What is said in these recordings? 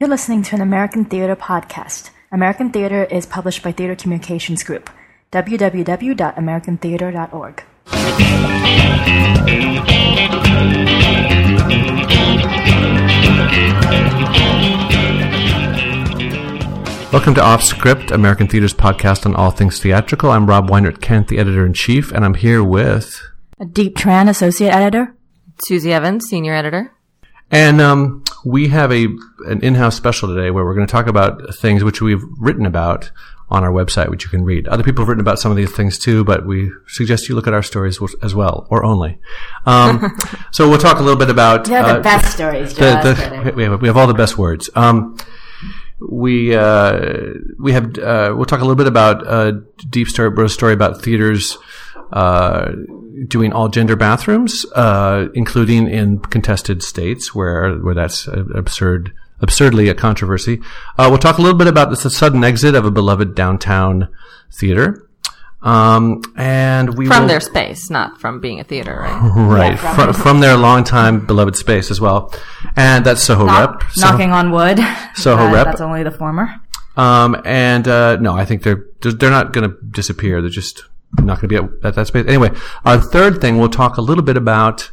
You're listening to an American Theater podcast. American Theater is published by Theater Communications Group. www.americantheater.org. Welcome to Off Script, American Theater's podcast on all things theatrical. I'm Rob Weinert-Kent, the editor-in-chief, and I'm here with... Deep Tran, associate editor. Susie Evans, senior editor. And we have an in-house special today where we're going to talk about things which we've written about on our website, which you can read. Other people have written about some of these things too, but we suggest you look at our stories as well, or only. So we'll talk a little bit about... They're the best stories, Joe. We have all the best words. We'll talk a little bit about Deep story about theaters doing all gender bathrooms, including in contested states where that's absurdly a controversy. We'll talk a little bit about the sudden exit of a beloved downtown theater. And we from their space, not from being a theater, right? Right, yeah, from their longtime beloved space as well. And that's Soho Rep. Knocking on wood. Soho Rep. That's only the former. No, I think they're not going to disappear. They're just not going to be at that space. Anyway, our third thing, we'll talk a little bit about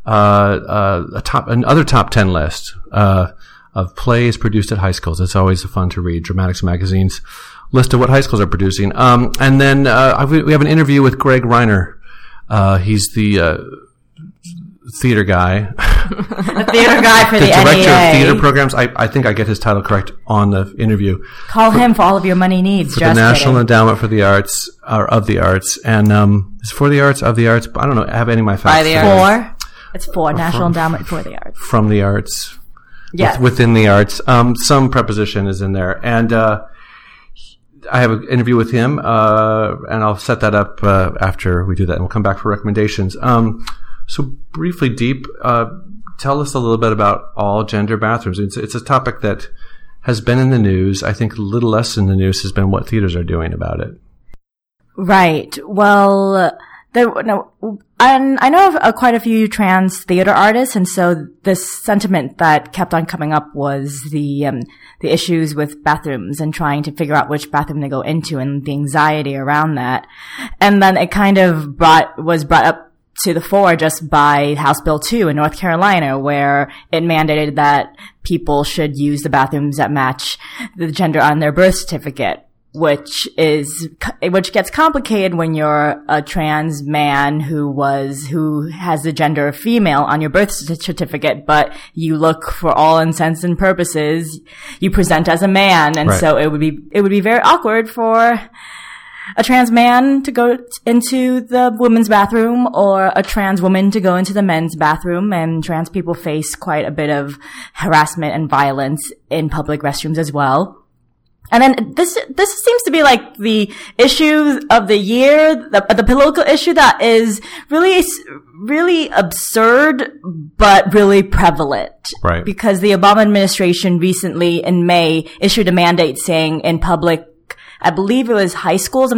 another top 10 list of plays produced at high schools. It's always fun to read. Dramatics Magazine's list of what high schools are producing. And then we have an interview with Greg Reiner. He's the theater guy. The theater guy for the director NEA. of theater programs. I think I get his title correct on the interview. Call him for all of your money needs. For the National Endowment for the Arts, or of the Arts. And it's for the arts, of the arts. I don't know. I have any of my facts. By the arts. It's for National Endowment for the Arts. From the arts. Yes. Within the arts. Some preposition is in there. And I have an interview with him, and I'll set that up after we do that, and we'll come back for recommendations. So briefly, Deep, tell us a little bit about all gender bathrooms. It's a topic that has been in the news. I think a little less in the news has been what theaters are doing about it. Right. Well, I know of quite a few trans theater artists, and so this sentiment that kept on coming up was the issues with bathrooms and trying to figure out which bathroom to go into and the anxiety around that. And then it kind of was brought up to the fore just by House Bill 2 in North Carolina, where it mandated that people should use the bathrooms that match the gender on their birth certificate, which gets complicated when you're a trans man who has the gender of female on your birth certificate, but you look, for all intents and purposes, you present as a man, and right. So it would be very awkward for a trans man to go into the women's bathroom or a trans woman to go into the men's bathroom, and trans people face quite a bit of harassment and violence in public restrooms as well. And then this seems to be like the issue of the year, the political issue that is really, really absurd, but really prevalent. Right. Because the Obama administration recently in May issued a mandate saying in public, I believe it was high schools,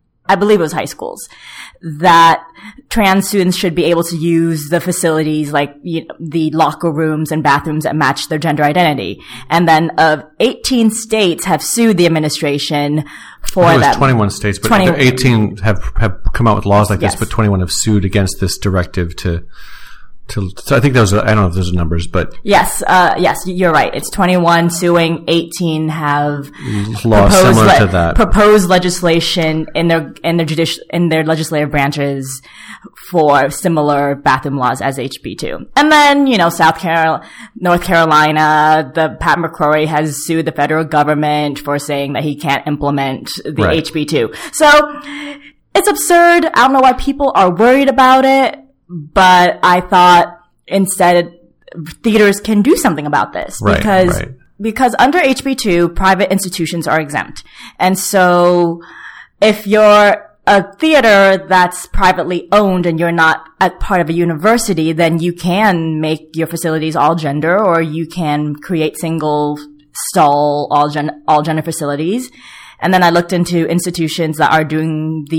that trans students should be able to use the facilities like the locker rooms and bathrooms that match their gender identity. And then 18 states have sued the administration for that. It was 21 states, but 18 have come out with laws like this, but 21 have sued against this directive to so I think I don't know if those are numbers, but yes, you're right. It's 21 suing, 18 have laws similar to that. Proposed legislation in their legislative branches for similar bathroom laws as HB2. And then, North Carolina, Pat McCrory has sued the federal government for saying that he can't implement the right. HB2. So it's absurd. I don't know why people are worried about it. But I thought instead theaters can do something about this because under HB2, private institutions are exempt. And so if you're a theater that's privately owned and you're not a part of a university, then you can make your facilities all gender, or you can create single stall all gender facilities. And then I looked into institutions that are doing the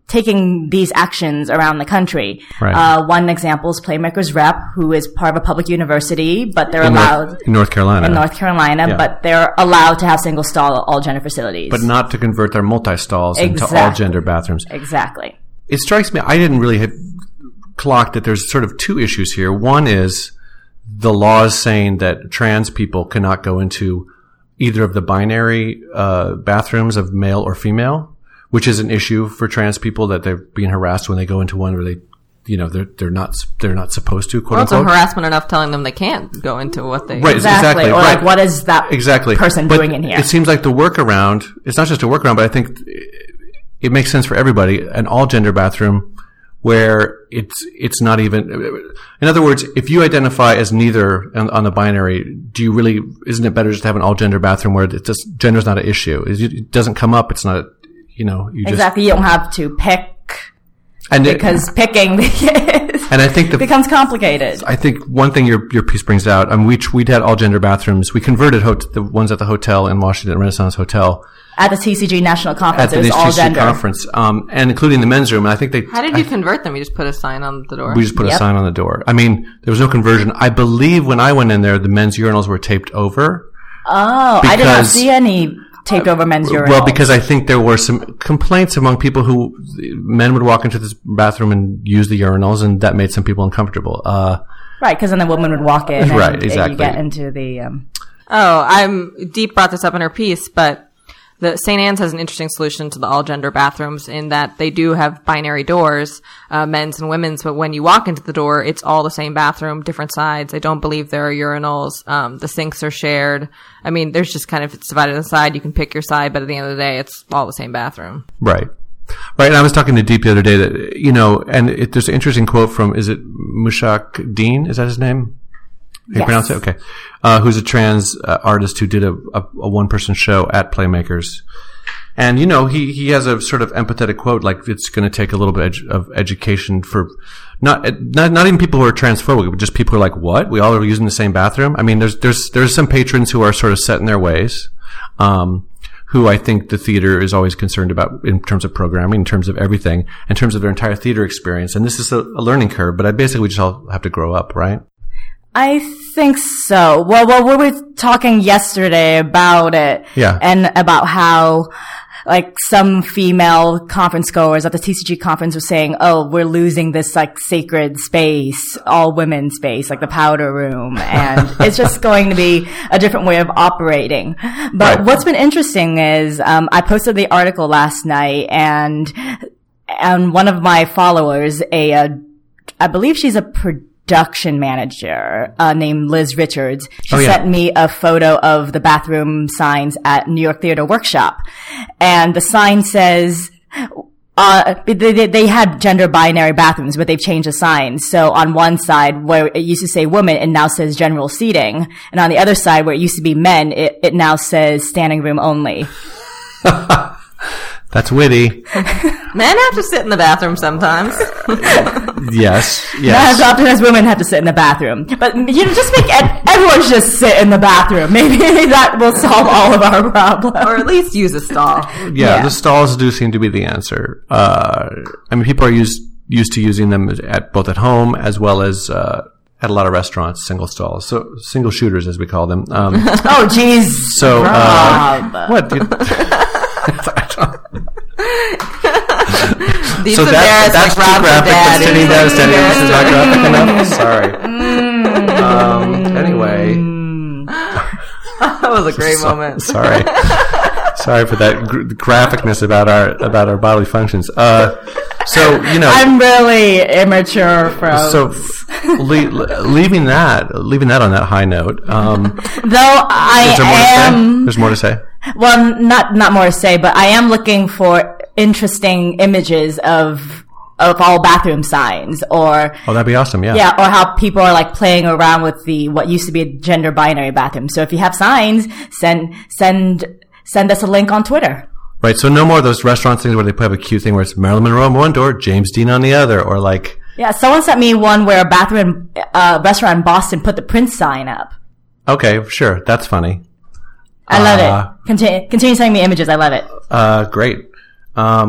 taking these actions around the country. Right. One example is Playmakers Rep, who is part of a public university, but they're allowed in North Carolina. Yeah. But they're allowed to have single stall all gender facilities. But not to convert their multi-stalls into all gender bathrooms. Exactly. It strikes me, I didn't really clock that there's sort of two issues here. One is the laws saying that trans people cannot go into either of the binary bathrooms of male or female, which is an issue for trans people, that they're being harassed when they go into one where they, they're not supposed to, quote unquote. Also harassment enough telling them they can't go into what they... Right, exactly. Or right. like, what is that person doing in here? It seems like the workaround, it's not just a workaround, but I think it makes sense for everybody, an all gender bathroom where it's not even, in other words, if you identify as neither on the binary, isn't it better just to have an all gender bathroom where it's just, gender's not an issue? It doesn't come up, it's not, Exactly, you don't have to pick, because picking and I think becomes complicated. I think one thing your piece brings out, we'd had all gender bathrooms. We converted the ones at the hotel in Washington, Renaissance Hotel. At the TCG National Conference, it was all gender. Conference, and including the men's room. And I think How did you convert them? You just put a sign on the door? We just put a sign on the door. I mean, there was no conversion. I believe when I went in there, the men's urinals were taped over. Oh, I did not see any taped over men's urinals. Well, because I think there were some complaints among people who men would walk into this bathroom and use the urinals, and that made some people uncomfortable. Right, because then the woman would walk in, right, exactly. You get into the. Deep brought this up in her piece, but the St. Anne's has an interesting solution to the all-gender bathrooms in that they do have binary doors, men's and women's, but when you walk into the door, it's all the same bathroom, different sides. I don't believe there are urinals. The sinks are shared. I mean, there's just kind of, it's divided inside. You can pick your side, but at the end of the day, it's all the same bathroom. Right. Right. And I was talking to Deep the other day that, there's an interesting quote from, is it Mushak Dean? Is that his name? How you pronounce it? Okay. Who's a trans artist who did a one-person show at Playmakers. And, he has a sort of empathetic quote, like it's going to take a little bit of education for not even people who are transphobic, but just people who are like, what? We all are using the same bathroom? I mean, there's some patrons who are sort of set in their ways, who I think the theater is always concerned about in terms of programming, in terms of everything, in terms of their entire theater experience. And this is a learning curve, but we just all have to grow up, right? I think so. Well, we were talking yesterday about it. Yeah. And about how, some female conference goers at the TCG conference were saying, oh, we're losing this, sacred space, all women space, like the powder room. And it's just going to be a different way of operating. But What's been interesting is, I posted the article last night and one of my followers, I believe she's a production manager named Liz Richards. She sent me a photo of the bathroom signs at New York Theater Workshop. And the sign says, they had gender binary bathrooms, but they've changed the sign. So on one side where it used to say women, it now says general seating. And on the other side where it used to be men, it now says standing room only. That's witty. Men have to sit in the bathroom sometimes. Yes. Not as often as women have to sit in the bathroom. But, just make everyone just sit in the bathroom. Maybe that will solve all of our problems. Or at least use a stall. Yeah, the stalls do seem to be the answer. People are used to using them both at home as well as, at a lot of restaurants, single stalls. So, single shooters as we call them. Oh, jeez. So, what? These so that's too graphic. That's not graphic enough. Sorry. Anyway, that was a great moment. Sorry for that graphicness about our bodily functions. I'm really immature, folks. So, leaving that on that high note. There's more to say. Well, not more to say, but I am looking for interesting images of all bathroom signs, or that'd be awesome, yeah. Yeah, or how people are playing around with what used to be a gender binary bathroom. So if you have signs, send us a link on Twitter. Right, so no more of those restaurant things where they have a cute thing where it's Marilyn Monroe on one door, James Dean on the other, or Yeah, someone sent me one where a bathroom restaurant in Boston put the Prince sign up. Okay, sure, that's funny. I love it. Continue sending me images. I love it. Great.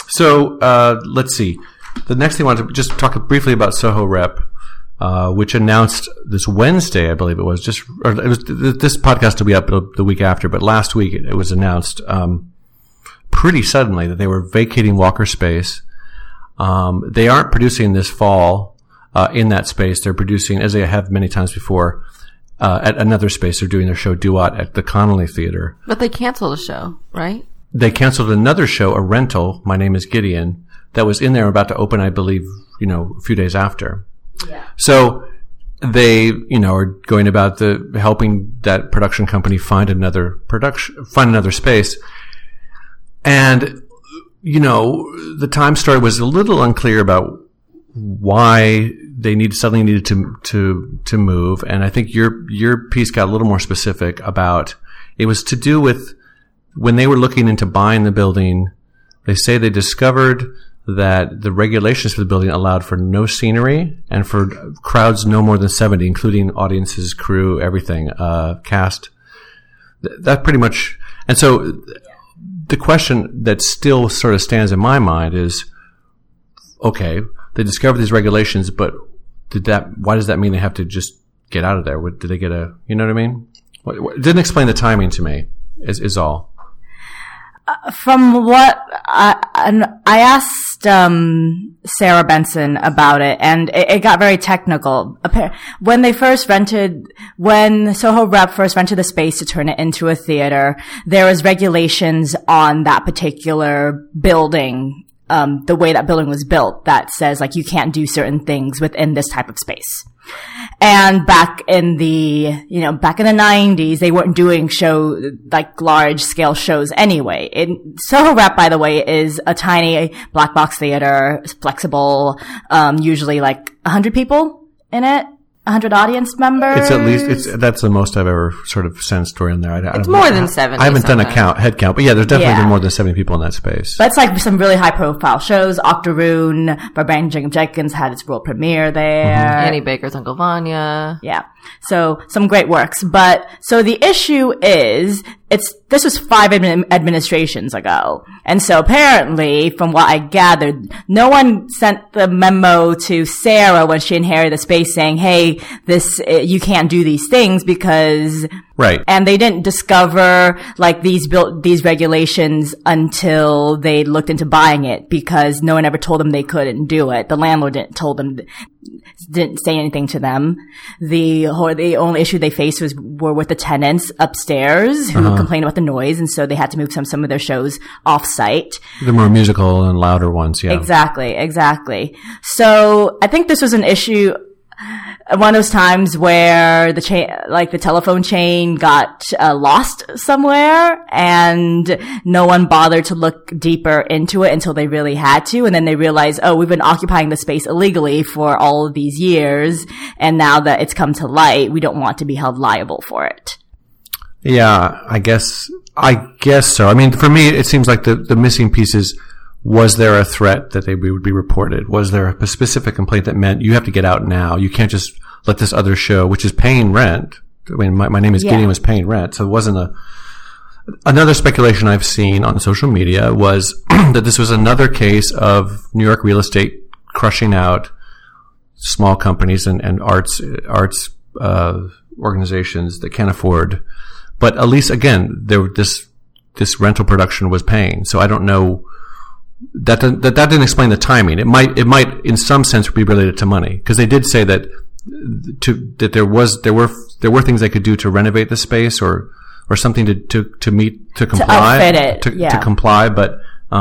So let's see. The next thing I wanted to just talk briefly about Soho Rep, which announced this Wednesday, I believe it was. This podcast will be up the week after, but last week it was announced pretty suddenly that they were vacating Walker Space. They aren't producing this fall in that space. They're producing, as they have many times before, at another space. They're doing their show Duat at the Connolly Theater. But they canceled a show, right? They canceled another show, a rental, My Name is Gideon, that was in there about to open, I believe, a few days after. Yeah. So they, are going about helping that production company find another space. And, the Times story was a little unclear about why they suddenly needed to move. And I think your piece got a little more specific about it was to do with when they were looking into buying the building. They say they discovered that the regulations for the building allowed for no scenery and for crowds no more than 70, including audiences, crew, everything, cast. That pretty much. And so the question that still sort of stands in my mind is, okay, they discovered these regulations, but why does that mean they have to just get out of there? Did they get you know what I mean? It didn't explain the timing to me, is all. From what I asked Sarah Benson about it, and it got very technical. When Soho Rep first rented the space to turn it into a theater, there was regulations on that particular building, the way that building was built, that says you can't do certain things within this type of space. And back in the 90s, they weren't doing large scale shows anyway. Soho Rep, by the way, is a tiny black box theater. It's flexible, usually 100 people in it. 100 audience members. It's at least, that's the most I've ever sort of sensed in there. It's more than 70. I haven't done a head count, but yeah, there's definitely been more than 70 people in that space. But it's some really high profile shows. Octoroon, Barbarian Jacob Jenkins had its world premiere there. Mm-hmm. Annie Baker's Uncle Vanya. Yeah. So some great works. But, so the issue is, this was 5 administrations ago. And so apparently, from what I gathered, no one sent the memo to Sarah when she inherited the space saying, hey, you can't do these things because... Right. And they didn't discover, these regulations until they looked into buying it because no one ever told them they couldn't do it. The landlord didn't say anything to them. The only issue they faced were with the tenants upstairs who complained about the noise, and so they had to move some of their shows off-site. The more musical and louder ones, yeah. Exactly. So I think this was an issue, one of those times where the telephone chain got lost somewhere, and no one bothered to look deeper into it until they really had to, and then they realized, we've been occupying the space illegally for all of these years, and now that it's come to light, we don't want to be held liable for it. Yeah, I guess so. I mean, for me, it seems like the missing piece is, was there a threat that they would be reported? Was there a specific complaint that meant you have to get out now? You can't just let this other show, which is paying rent. I mean, my Name is Gideon was paying rent, so it wasn't another speculation I've seen on social media was that this was another case of New York real estate crushing out small companies and arts organizations that can't afford. But at least, again, this rental production was paying. So I don't know. That didn't explain the timing. It might in some sense be related to money, because they did say that there were things they could do to renovate the space or something to comply, to outfit it, to comply. But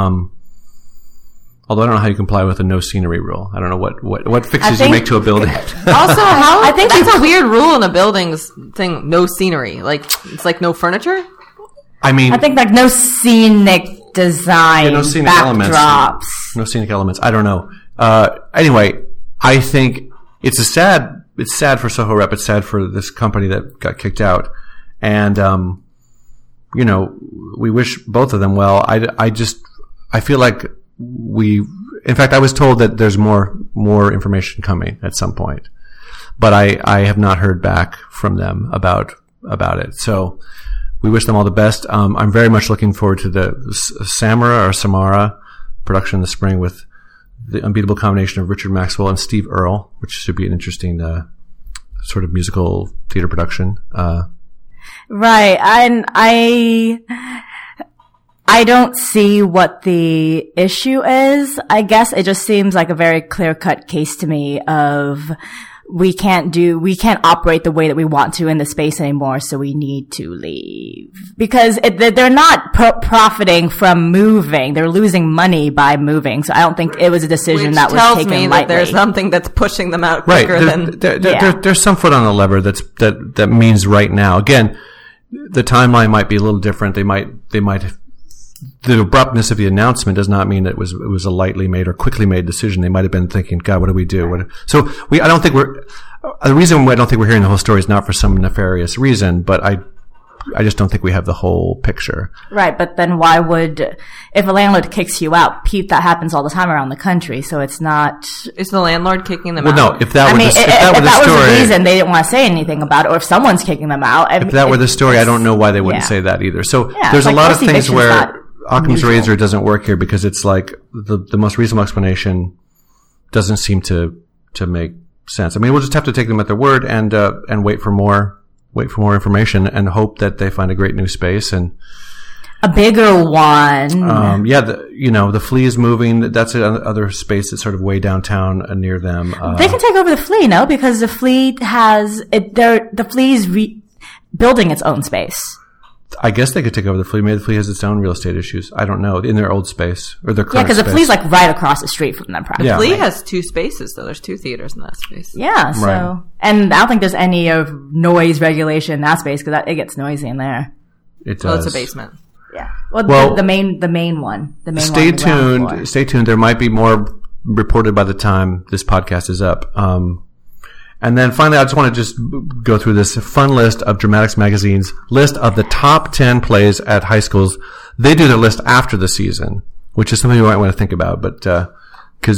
although I don't know how you comply with a no scenery rule. I don't know what fixes you make to a building. Also, I think that's a weird rule in a building's thing. No scenery, it's no furniture. I mean, I think no scenic design, no scenic backdrops. No scenic elements. I don't know. Anyway, I think it's sad for Soho Rep. It's sad for this company that got kicked out. And, we wish both of them well. I feel like in fact, I was told that there's more information coming at some point, but I have not heard back from them about it. So, we wish them all the best. I'm very much looking forward to the Samara production in the spring with the unbeatable combination of Richard Maxwell and Steve Earle, which should be an interesting sort of musical theater production. Right. And I don't see what the issue is. I guess it just seems like a very clear-cut case to me of we can't operate the way that we want to in the space anymore, so we need to leave. Because they're not profiting from moving. They're losing money by moving. So I don't think it was a decision that was taken lightly. Which tells me that there's something that's pushing them out quicker than... There's some foot on the lever that means right now. Again, the timeline might be a little different. They might the abruptness of the announcement does not mean that it was a lightly made or quickly made decision. They might have been thinking, God, what do we do? The reason I don't think we're hearing the whole story is not for some nefarious reason, but I just don't think we have the whole picture. Right, but then why would, if a landlord kicks you out, Pete, that happens all the time around the country, so it's not... Is the landlord kicking them out? Well, no, if that were the story... was the reason they didn't want to say anything about it, or if someone's kicking them out... If that were the story, I don't know why they wouldn't say that either. So there's a lot of things where Occam's razor doesn't work here, because it's like the most reasonable explanation doesn't seem to make sense. I mean, we'll just have to take them at their word and wait for more information and hope that they find a great new space and a bigger one. The Flea is moving. That's another space that's sort of way downtown near them. They can take over the Flea, no? Because the Flea the Flea's building its own space. I guess they could take over the Flea. Maybe the Flea has its own real estate issues. I don't know. In their old space or their current space. Yeah, because the Flea's like right across the street from them practically. The Flea has 2 spaces, though. There's 2 theaters in that space. Yeah, so... Right. And I don't think there's any of noise regulation in that space, because it gets noisy in there. It does. Well, it's a basement. Yeah. Well, the main one. Stay tuned. Stay tuned. There might be more reported by the time this podcast is up. And then finally, I just want to just go through this fun list of Dramatics Magazine's list of the top 10 plays at high schools. They do their list after the season, which is something you might want to think about, but because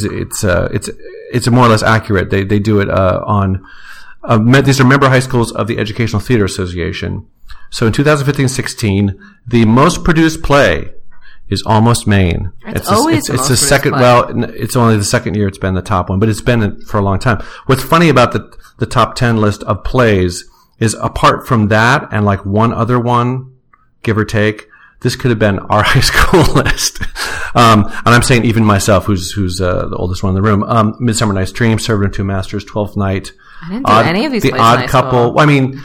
it's more or less accurate. They do it on these are member high schools of the Educational Theater Association. So in 2015-16, the most produced play is Almost Maine. It's the second. Play. Well, it's only the second year it's been the top one, but it's been for a long time. What's funny about the top 10 list of plays is, apart from that and like one other one, give or take, this could have been our high school list. And I'm saying even myself, who's the oldest one in the room. Midsummer Night's Dream, Servant of Two Masters, 12th Night. I didn't do any of these plays in Odd high Couple. School. Well, I mean,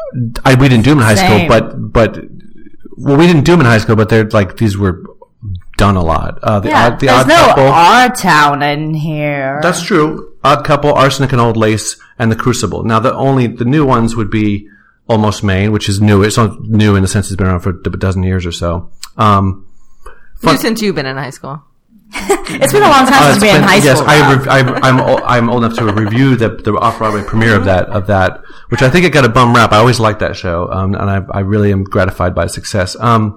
we didn't do them in high school, but we didn't do them in high school, but they're like, these were done a lot. There's Odd no Couple. Our Town in here. That's true. Odd Couple, Arsenic and Old Lace, and The Crucible. Now, the new ones would be Almost Maine, which is new. It's not new in the sense it's been around for a dozen years or so. Since you've been in high school. It's been a long time since we've been in high school. Yes, I'm old enough to review the off-Broadway premiere of that, which I think it got a bum rap. I always liked that show, and I really am gratified by its success.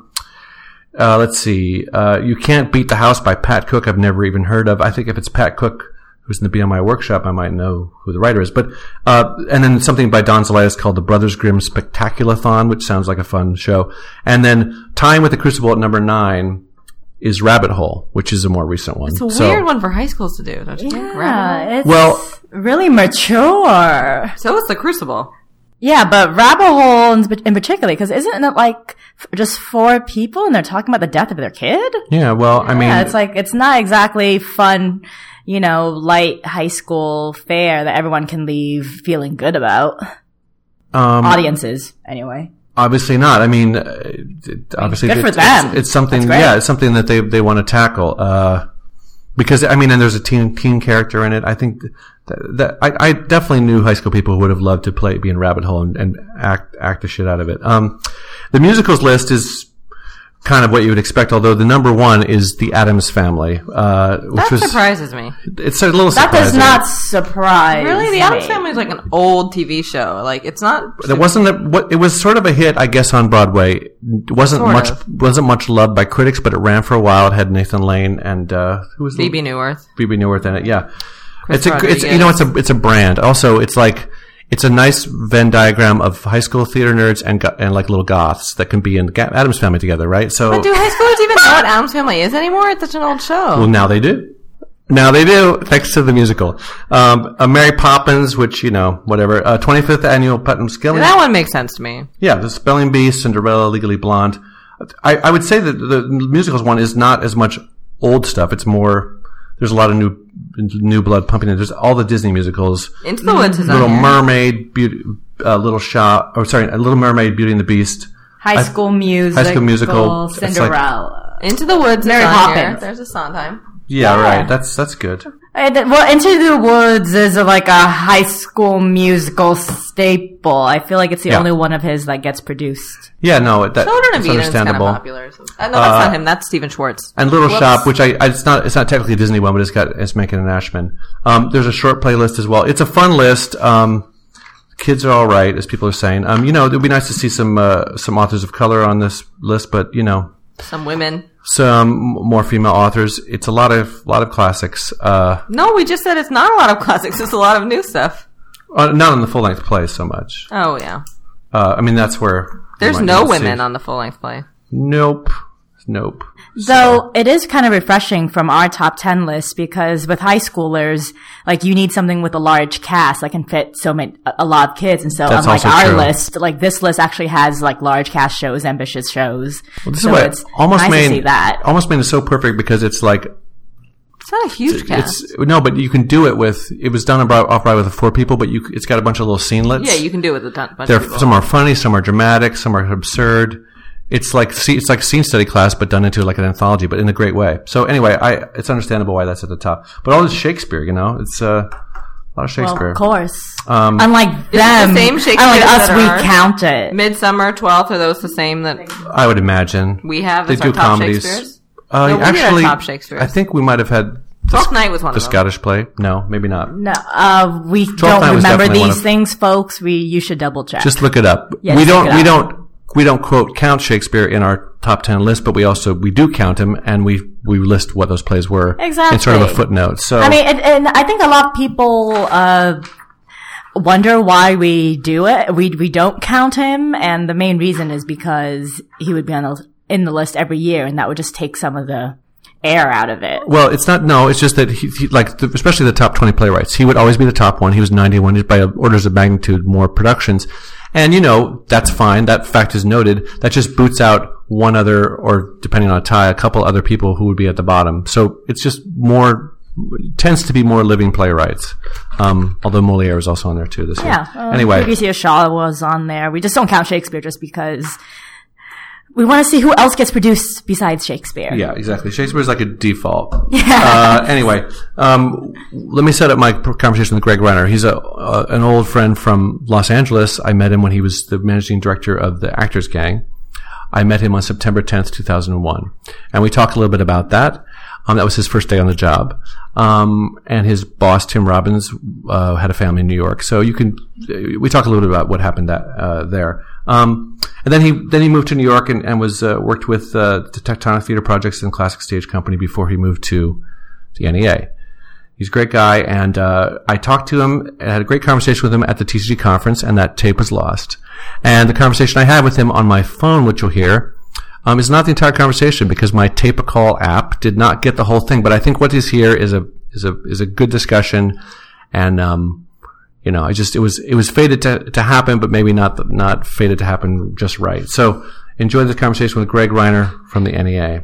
Let's see. You Can't Beat the House by Pat Cook. I've never even heard of. I think if it's Pat Cook who's going to be on my workshop, I might know who the writer is. But and then something by Don Zalias called The Brothers Grimm Spectaculathon, which sounds like a fun show. And then tying with The Crucible at number 9 is Rabbit Hole, which is a more recent one. It's a weird one for high schools to do, don't you think? It's really mature. So is The Crucible. Yeah, but Rabbit Hole in particular, because isn't it like just 4 people and they're talking about the death of their kid? Yeah, well, I mean... Yeah, it's like, it's not exactly fun, light high school fare that everyone can leave feeling good about. Audiences, anyway. Obviously not. I mean, obviously good for them. It's something. Yeah, it's something that they want to tackle. Because I mean, and there's a teen character in it. I think that I definitely knew high school people who would have loved to be in Rabbit Hole and act the shit out of it. The musicals list is kind of what you would expect, although the number 1 is The Addams Family, which surprises me. It's a little surprising. That does not surprise Really? The Addams Family is like an old TV show. Like, it's not... It was sort of a hit, I guess, on Broadway. It wasn't much loved by critics, but it ran for a while. It had Nathan Lane and, who was Phoebe Newirth. Phoebe Newirth in it, yeah. It's a brand. Also, it's like, it's a nice Venn diagram of high school theater nerds and like little goths that can be in the Addams Family together, right? So, but do high schoolers even know what Addams Family is anymore? It's such an old show. Well, now they do. Now they do, thanks to the musical. Mary Poppins, which, whatever. 25th Annual Putnam Skilling. That one makes sense to me. Yeah, The Spelling Bee, Cinderella, Legally Blonde. I would say that the musicals one is not as much old stuff. It's more, there's a lot of new blood pumping in. There's all the Disney musicals. Into the Woods is on Little here. Mermaid, Little Mermaid, Beauty and the Beast. High School Musical, Cinderella. Into the Woods Mary is on Poppins. here. There's a Sondheim. Yeah, right. That's good. Well, Into the Woods is like a High School Musical staple. I feel like it's the only one of his that gets produced. Yeah, no, Children of that's Eden is kind of understandable. popular. No, that's not him. That's Stephen Schwartz. And Little Shop, which it's not technically a Disney one, but it's making an Ashman. There's a short playlist as well. It's a fun list. Kids are all right, as people are saying. It would be nice to see some authors of color on this list, but Some women. some more female authors. It's a lot of classics. No, we just said it's not a lot of classics. It's a lot of new stuff. Not on the full length play so much. Oh, yeah. That's where There's no women on the full-length play. Nope. Though it is kind of refreshing from our top 10 list because with high schoolers, like you need something with a large cast that can fit a lot of kids. And so That's unlike also our true. list, like this list actually has like large cast shows, ambitious shows. Well, this so is what it's nice to see that. Almost made it so perfect because it's like It's not a huge cast. but you can do it with. It was done off Broadway with 4 people, but it's got a bunch of little scenelets. Yeah, you can do it with a bunch of people. Some are funny, some are dramatic, some are absurd. It's like scene study class, but done into like an anthology, but in a great way. So anyway, it's understandable why that's at the top. But all this Shakespeare, it's a lot of Shakespeare. Well, of course. Unlike them, the same Shakespeare unlike us, that we are count it. Midsummer, 12th, are those the same that I would imagine we have they as do our top comedies. Shakespeare's? No, we actually, had top Shakespeare's. I think we might have had Twelfth Night was one the of them. Scottish play. No, maybe not. No, we Night don't was remember definitely one these of- things, folks. You should double check. Just look it up. Yes, we look it up. we don't quote count Shakespeare in our top 10 list, but we do count him and we list what those plays were Exactly. in sort of a footnote. So I mean, and I think a lot of people wonder why we do it. We don't count him, and the main reason is because he would be in the list every year, and that would just take some of the air out of it. well, it's not. No, it's just that he especially the top 20 playwrights. He would always be the top one. He was 91 by orders of magnitude more productions, and that's fine. That fact is noted. That just boots out one other, or depending on a tie, a couple other people who would be at the bottom. So it's just tends to be more living playwrights. Although Moliere is also on there too this year. Yeah. Anyway, Lucretia Shaw was on there. We just don't count Shakespeare just because we want to see who else gets produced besides Shakespeare. yeah, exactly. Shakespeare is like a default. Anyway, let me set up my conversation with Greg Reiner. He's an old friend from Los Angeles. I met him when he was the managing director of the Actors Gang. I met him on September 10th, 2001. And we talked a little bit about that. That was his first day on the job. And his boss, Tim Robbins, had a family in New York. So we talked a little bit about what happened there. And then he moved to New York and was, worked with, the Tectonic Theater Projects and Classic Stage Company before he moved to the NEA. He's a great guy. And, I talked to him and had a great conversation with him at the TCG conference, and that tape was lost. And the conversation I had with him on my phone, which you'll hear, is not the entire conversation because my Tape-A-Call app did not get the whole thing. But I think what is here is a good discussion, and it was fated to happen, but maybe not fated to happen just right. So enjoy this conversation with Greg Reiner from the NEA.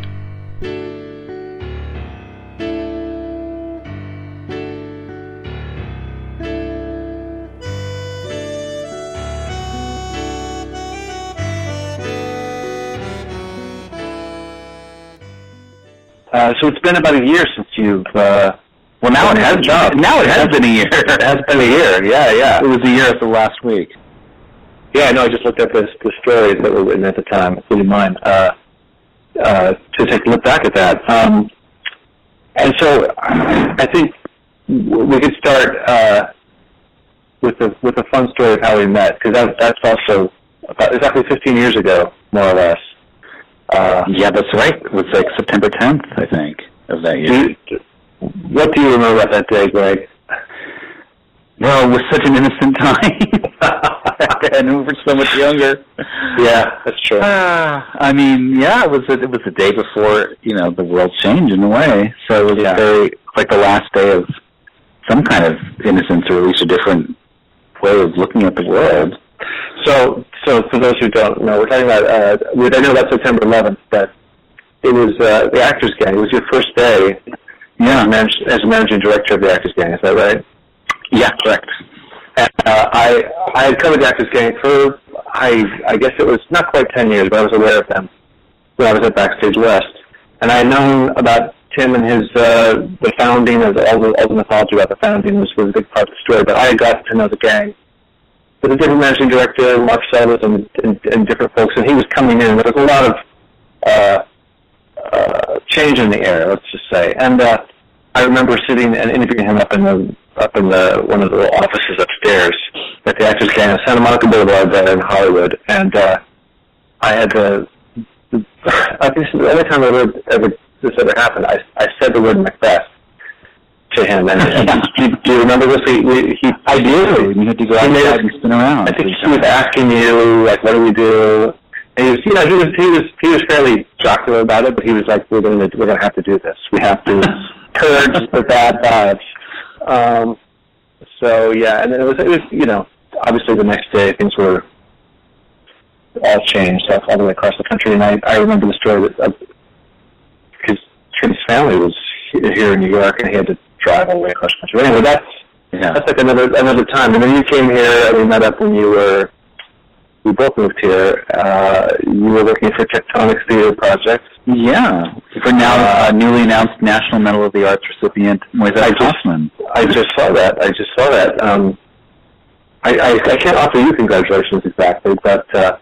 So it's been about a year since you've, now it has been. Now it has been a year. It has been a year, yeah. It was a year as of last week. Yeah, I just looked at the stories that were written at the time, including mine, to take a look back at that. And so I think we could start with a fun story of how we met, because that's also about exactly 15 years ago, more or less. Yeah, that's right. It was like September 10th, I think, of that year. What do you remember about that day, Greg? Well, it was such an innocent time, and we were so much younger. Yeah, that's true. I mean, yeah, it was the day before the world changed in a way. So it was very like the last day of some kind of innocence, or at least a different way of looking at the world. So for those who don't know, we're talking about. I know that's September 11th, but it was the Actors Gang. It was your first day. Yeah, as managing director of the Actors Gang. Is that right? Yeah, correct. I had covered the Actors Gang for I guess it was not quite 10 years, but I was aware of them when I was at Backstage West, and I had known about Tim and his the founding of all the mythology about the founding was a big part of the story. But I had got to know the gang with a different managing director, Mark Sellers, and different folks, and he was coming in. There was a lot of change in the air, let's just say, and I remember sitting and interviewing him up in one of the offices upstairs at the Actors Gang on Santa Monica Boulevard there in Hollywood, and I had to. I think the only time this ever happened, I said the word Macbeth to him, and do you remember this? I do. You had to go outside and spin around. I think he was asking you, like, what do we do? And he was, he was fairly jocular about it, but he was like, we're gonna have to do this. We have to purge the bad vibes. So yeah, and then it was obviously the next day things were all changed all the way across the country, and I remember the story that because Tim's family was here in New York, and he had to drive all the way across the country. Anyway, that's like another time. And then you came here, and we met up when we both moved here. You were working for Tectonic Theater Project. Yeah, for now newly announced National Medal of the Arts recipient Moises Hoffman. I just saw that. I can't offer you congratulations exactly, but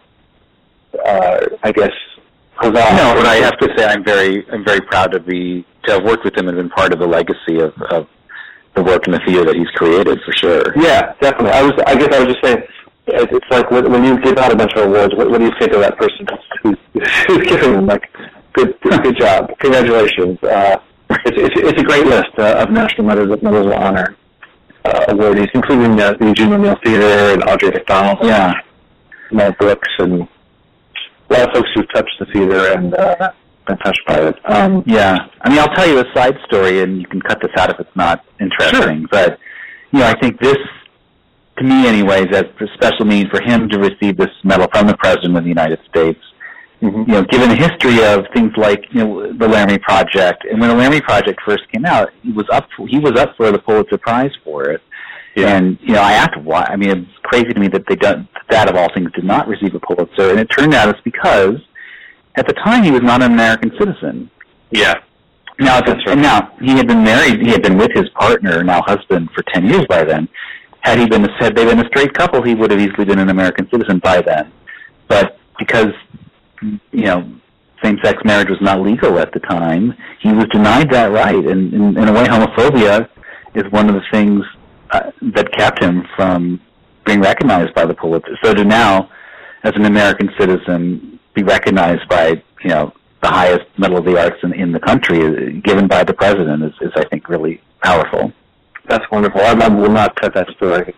I guess. No, but I have to say I'm very proud to have worked with him and been part of the legacy of the work in the theater that he's created, for sure. Yeah, definitely. I guess I was just saying, it's like when you give out a bunch of awards, what do you say to that person who's giving them, like, good job, congratulations. It's a great list of National Medals of Honor awardees, including the Eugene O'Neill Theater and Audrey McDonald, Mel Brooks, and a lot of folks who've touched the theater and been touched by it. Yeah, I mean, I'll tell you a side story, and you can cut this out if it's not interesting. Sure. But I think this, to me, anyways, has a special meaning for him to receive this medal from the President of the United States. Mm-hmm. Given the history of things like the Laramie Project, and when the Laramie Project first came out, he was up for the Pulitzer Prize for it. Yeah. And I asked why. I mean, it's crazy to me that that of all things did not receive a Pulitzer, and it turned out it's because at the time he was not an American citizen. Yeah. Now he had been married. He had been with his partner, now husband, for 10 years by then. Had they been a straight couple, he would have easily been an American citizen by then. But because same-sex marriage was not legal at the time, he was denied that right. And in a way, homophobia is one of the things that kept him from being recognized by the Pulitzer. So to now, as an American citizen, be recognized by the highest Medal of the Arts in the country, given by the President, is I think really powerful. That's wonderful. I will not cut that story.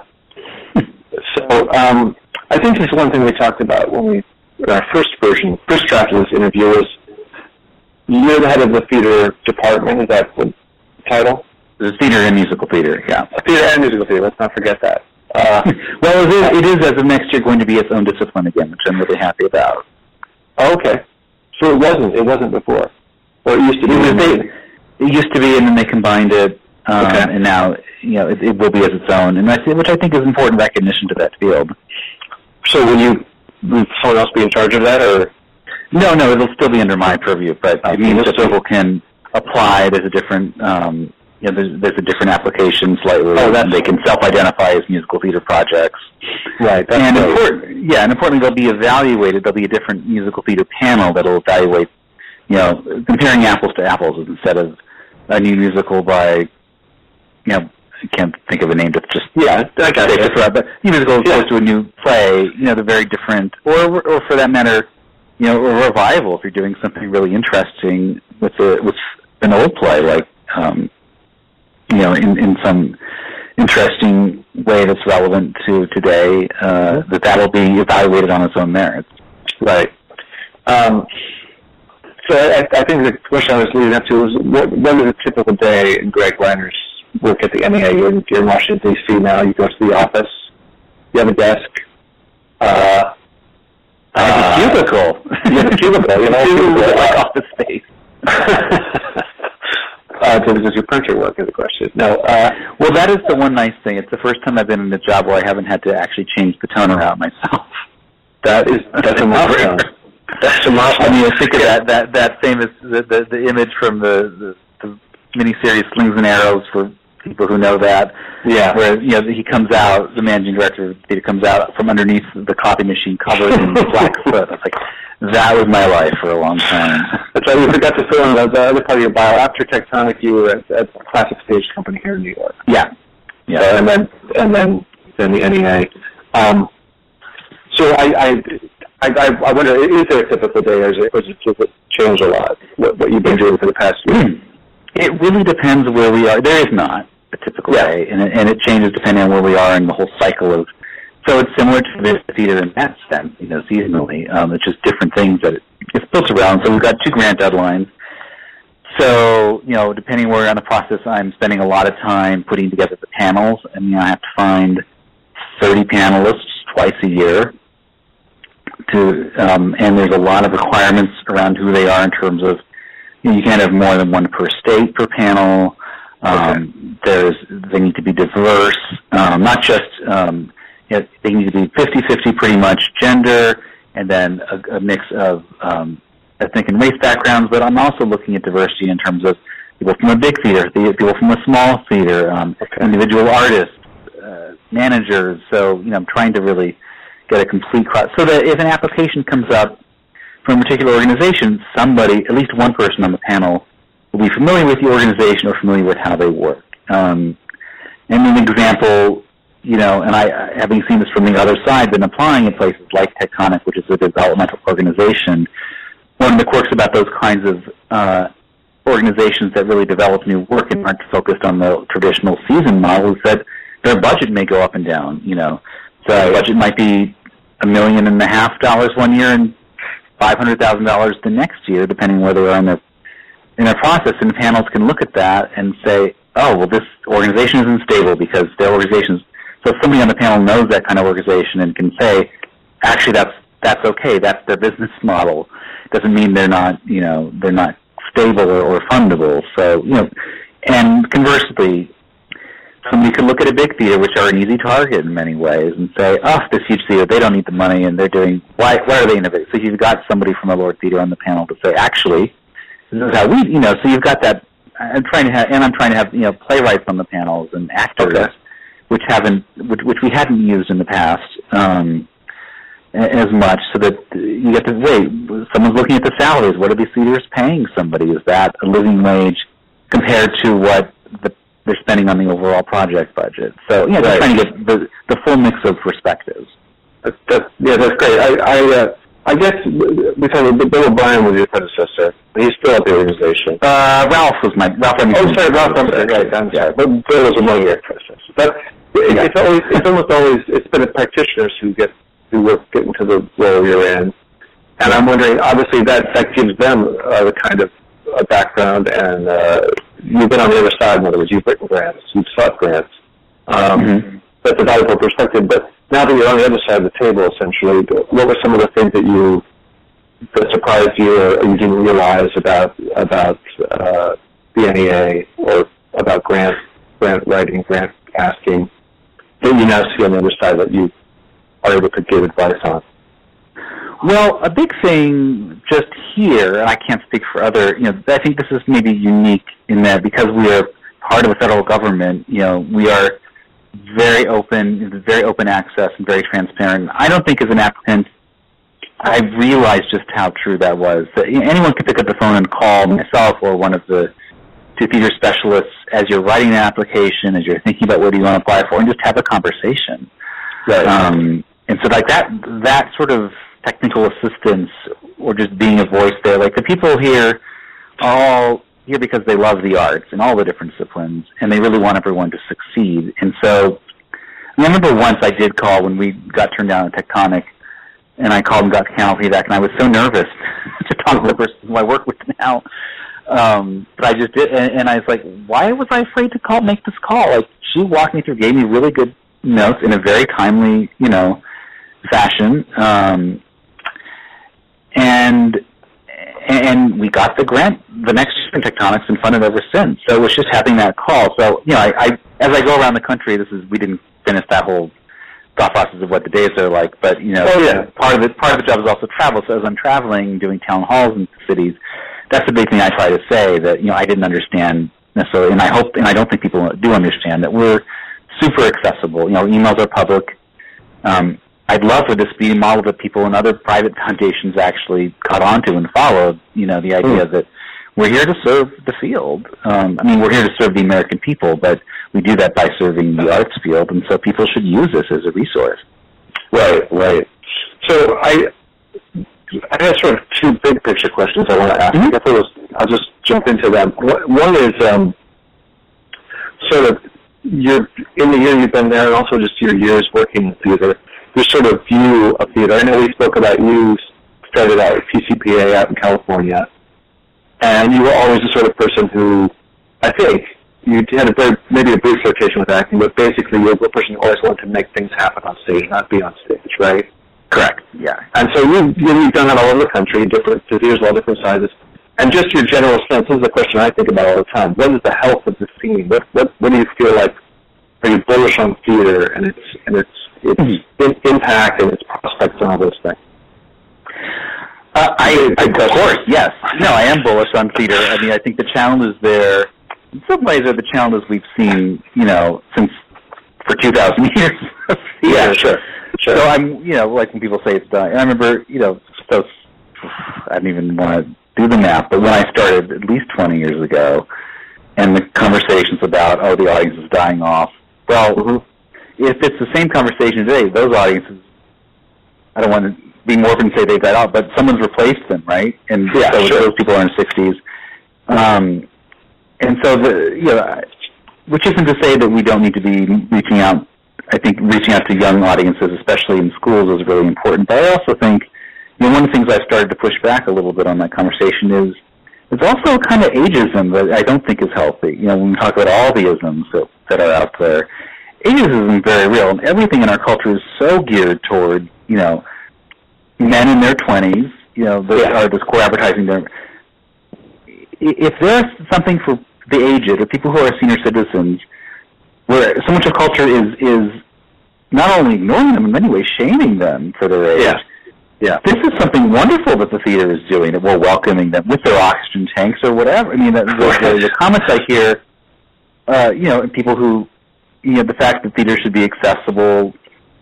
I think this is one thing we talked about when our first draft of this interview was, you're the head of the theater department. Is that the title? The theater and musical theater, yeah. Theater and musical theater, let's not forget that. Well, it is as of next year going to be its own discipline again, which I'm really happy about. Okay. So it wasn't before? Or it used to be? It used to be, and then they combined it, and now it will be as its own, and which I think is important recognition to that field. So will someone else be in charge of that, or? No, it'll still be under my purview, but it means that people can apply. There's a different, there's a different application slightly. They can self-identify as musical theater projects. Right. And importantly, they'll be evaluated. There'll be a different musical theater panel that'll evaluate, comparing apples to apples instead of a new musical by, I can't think of a name that's just I got it. But musical as opposed to a new play, they're very different. Or for that matter, a revival if you're doing something really interesting with an old play, like in interesting way that's relevant to today, that'll be evaluated on its own merits. Right. So I think the question I was leading up to was, what is a typical day in Greg Reiner's work at the NEA? You're in Washington, D.C. now. You go to the office. You have a desk. I have a cubicle. You have a cubicle. You know, like office space. Does your printer work is the question. No. Well, that is the one nice thing. It's the first time I've been in a job where I haven't had to actually change the toner out myself. That's a milestone. That's a milestone. I mean, I think of that famous the image from the miniseries Slings and Arrows for people who know that. Yeah. Where he comes out, the managing director of the theater comes out from underneath the copy machine covered in black soot. It's like, that was my life for a long time. That's right. We forgot to fill in the other part of your bio. After Tectonic, you were at Classic Stage Company here in New York. Yeah. Yeah. And then the NEA. So I wonder, is there a typical day, or does it change a lot? What you've been doing for the past year? It really depends where we are. There is not a typical day, and it changes depending on where we are in the whole cycle of. So it's similar to the theater in that sense, seasonally. It's just different things that it's built around. So we've got 2 grant deadlines. So, depending where we're on the process, I'm spending a lot of time putting together the panels. I have to find 30 panelists twice a year. And there's a lot of requirements around who they are in terms of, you can't have more than one per state per panel. They need to be diverse, not just, they need to be 50-50 pretty much gender, and then a mix of ethnic and race backgrounds. But I'm also looking at diversity in terms of people from a big theater, people from a small theater, individual artists, managers. So, I'm trying to really get a complete cross, so that if an application comes up from a particular organization, somebody, at least one person on the panel, will be familiar with the organization or familiar with how they work. And an example, and I, having seen this from the other side, been applying in places like Tectonic, which is a developmental organization. One of the quirks about those kinds of organizations that really develop new work and aren't focused on the traditional season model is that their budget may go up and down. So the budget might be $1.5 million one year and $500,000 the next year, depending where they are in their process. And panels can look at that and say, oh, well, this organization isn't stable because their organization's. So if somebody on the panel knows that kind of organization and can say, actually, that's okay. That's their business model. Doesn't mean they're not stable or fundable. So and conversely, somebody could look at a big theater, which are an easy target in many ways, and say, oh, this huge theater, they don't need the money, and they're doing, why are they innovating? So you've got somebody from a Lord Theater on the panel to say, actually, this is how we, so you've got that, I'm trying to have playwrights on the panels and actors, which we hadn't used in the past as much, so that you get to, wait, someone's looking at the salaries. What are these theaters paying somebody? Is that a living wage compared to what they're spending on the overall project budget? So, just trying to get the full mix of perspectives. That's great. I guess Bill O'Brien was your predecessor. He's still at the organization. Ralph Ralph Emerson. Right, I'm sorry. But Bill was among your predecessors. But it's almost always, it's been practitioners who get into the role you're in. And I'm wondering, obviously, that gives them the kind of a background, and you've been on the other side. In other words, you've written grants, you've sought grants. That's a valuable perspective. But now that you're on the other side of the table, essentially, what were some of the things that surprised you or you didn't realize about the NEA or about grant writing, grant asking, that you now see on the other side that you are able to give advice on? Well, a big thing just here, and I can't speak for other, I think this is maybe unique in that because we are part of the federal government, we are very open access and very transparent. I don't think as an applicant, I realized just how true that was. That anyone can pick up the phone and call myself or one of the two theater specialists as you're writing an application, as you're thinking about what do you want to apply for, and just have a conversation. Right. And so like that sort of technical assistance or just being a voice there, like the people here are all, here because they love the arts and all the different disciplines, and they really want everyone to succeed. And so, I remember once I did call when we got turned down at Tectonic, and I called and got channel feedback, and I was so nervous to talk to the person who I work with now. But I just did, and I was like, why was I afraid to make this call? Like, she walked me through, gave me really good notes in a very timely, fashion, and we got the grant the next year in Tectonics and funded ever since. So it was just having that call. So, I as I go around the country, we didn't finish that whole thought process of what the days are like, but, part of the job is also travel. So as I'm traveling, doing town halls in cities, that's the big thing I try to say, that, I didn't understand necessarily, and I don't think people do understand that we're super accessible. Emails are public. I'd love for this to be a model that people in other private foundations actually caught on to and followed, the idea that we're here to serve the field. We're here to serve the American people, but we do that by serving the arts field, and so people should use this as a resource. Right. So I have sort of two big picture questions I want to ask. I guess I'll just jump into them. One is sort of in the year you've been there, and also just your years working in theater, your sort of view of theater. I know we spoke about you started out at PCPA out in California, and you were always the sort of person who, I think, you had maybe a brief flirtation with acting, but basically you're a person who always wanted to make things happen on stage, not be on stage, right? Correct. Yeah. And so you've done that all over the country, different theaters, all different sizes. And just your general sense, this is a question I think about all the time. What is the health of the scene? What do you feel like? Are you bullish on theater and its impact and its prospects and all those things? Of course, yes. No, I am bullish on theater. I think the challenges there, in some ways, are the challenges we've seen, since for 2,000 years. Yeah, sure. So I'm, like when people say it's dying. I remember, so I don't even want to do the math, but when I started at least 20 years ago, and the conversations about, the audience is dying off. Well, if it's the same conversation today, those audiences, I don't want to be morbid and say they died off, but someone's replaced them, right? And those people are in their 60s. And so, which isn't to say that we don't need to be reaching out. I think reaching out to young audiences, especially in schools, is really important. But I also think, one of the things I've started to push back a little bit on that conversation is also a kind of ageism that I don't think is healthy. When we talk about all the isms that are out there, ageism is very real, and everything in our culture is so geared toward, men in their 20s, this core advertising there. If there's something for the aged or people who are senior citizens, where so much of culture is not only ignoring them, in many ways shaming them for their age. Yeah. This is something wonderful that the theater is doing, that we're welcoming them with their oxygen tanks or whatever. The comments I hear, people who, the fact that theater should be accessible